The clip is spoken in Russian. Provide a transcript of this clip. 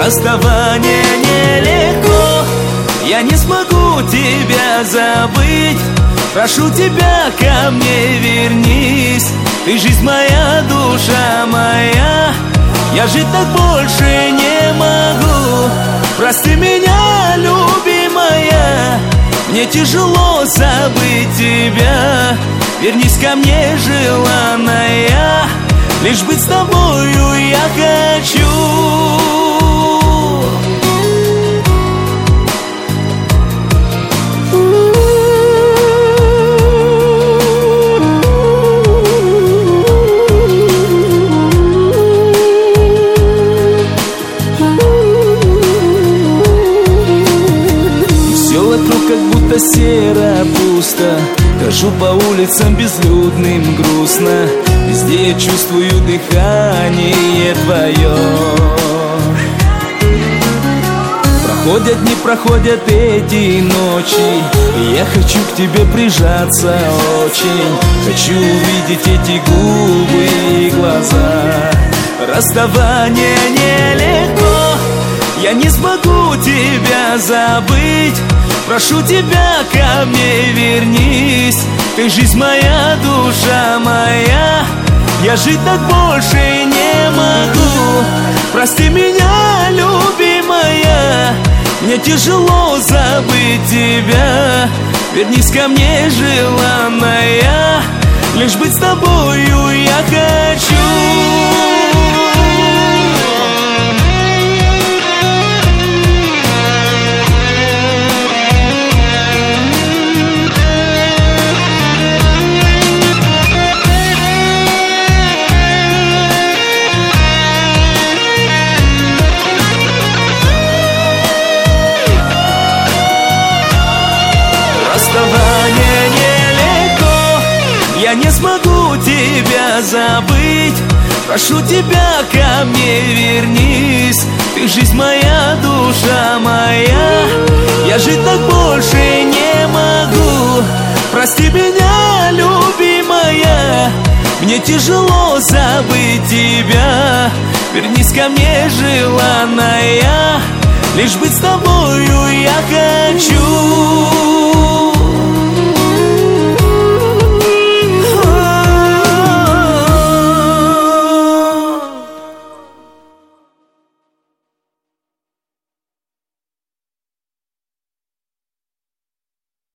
Расставание нелегко, я не смогу тебя забыть. Прошу тебя, ко мне вернись. Ты жизнь моя, душа моя, я жить так больше не могу. Прости меня, любимая, мне тяжело забыть тебя. Вернись ко мне, желанная, лишь быть с тобою я хочу. Как будто серо, пусто, хожу по улицам безлюдным, грустно. Везде я чувствую дыхание твое. Проходят, не проходят эти ночи, и я хочу к тебе прижаться очень. Хочу увидеть эти губы и глаза. Расставание нелегко, я не смогу тебя забыть. Прошу тебя, ко мне вернись. Ты жизнь моя, душа моя, я жить так больше не могу. Прости меня, любимая, мне тяжело забыть тебя. Вернись ко мне, желанная, лишь быть с тобою я хочу. Расставание нелегко, я не смогу тебя забыть. Прошу тебя, ко мне вернись. Ты жизнь моя, душа моя, я жить так больше не могу. Прости меня, любимая, мне тяжело забыть тебя. Вернись ко мне, желанная, лишь быть с тобою я хочу.